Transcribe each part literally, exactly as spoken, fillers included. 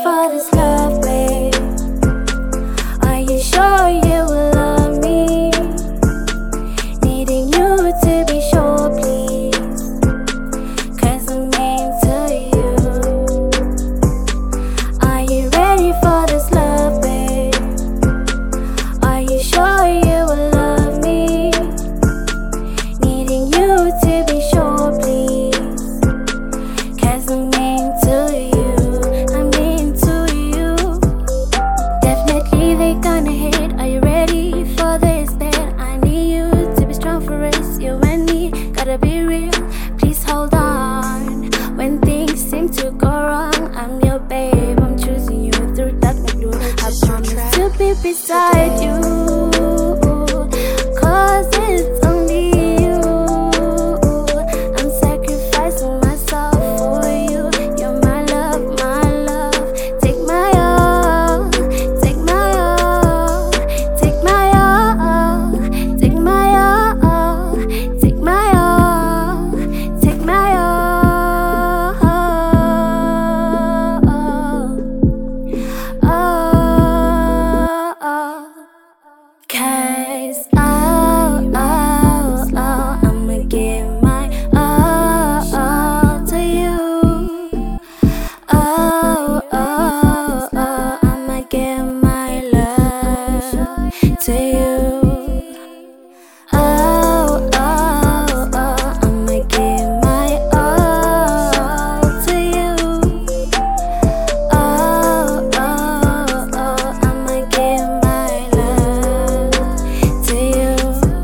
for this love, babe? Are you sure you will love me? Needing you to be sure, please, 'cause I'm into you. Are you ready for this love, babe? Are you sure you will love me? Needing you to be sure, please, 'cause I'm into you. I'm into you. Definitely they gonna hate. Are you ready for this, babe? I need you to be strong for us. You and me gotta be real. Please hold on. When things seem to go wrong, I'm your babe. I'm choosing you through dark and blue. I promise to be beside you, 'cause it's only you. I'm sacrificing myself for you. You're my love, my love. Take my all, take my all, take my all, take my all, take my all, take my all. Oh, oh. 'Cause oh, oh, oh, I'ma give my all, all to you. Oh, oh, oh, I'ma give my love to you. Oh, oh, oh, I'ma give my all to you. Oh, oh, oh, I'ma give my love to you.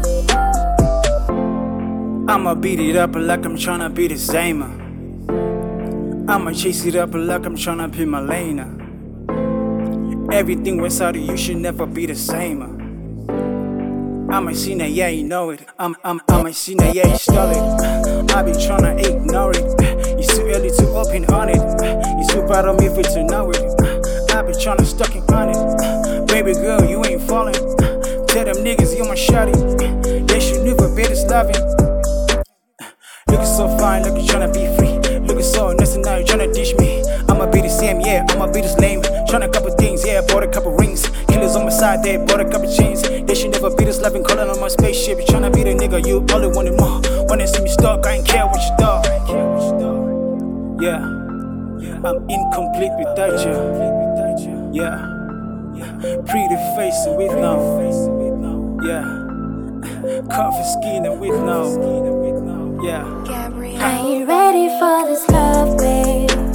I'ma beat it up like I'm tryna be the Zayma. I'ma chase it up like I'm tryna be Malena. Everything inside of you should never be the same. I'ma see that, yeah, you know it. I'm, I'm, I'ma see that, yeah, you stole it. I be tryna ignore it. It's too early to open on it. It's too bad of me for to know it. I be tryna stuck in on it. Baby girl, you ain't falling. Tell them niggas you my shawty. They should never be this loving. Looking so fine, like you tryna be free. Looking so nice and now you tryna dish me. I'ma be the same, yeah, I'ma be this lame. Tryna couple things, yeah, bought a couple rings. Killers on my side, they bought a couple chains. They should never be this loving, calling on my spaceship. You tryna be the nigga, you only wanted more. Wanna see me stuck, I ain't care what you thought. Yeah, I'm incomplete without you. Yeah, pretty face with no. Yeah, coffee skin with no. Yeah. Are you ready for this love, babe?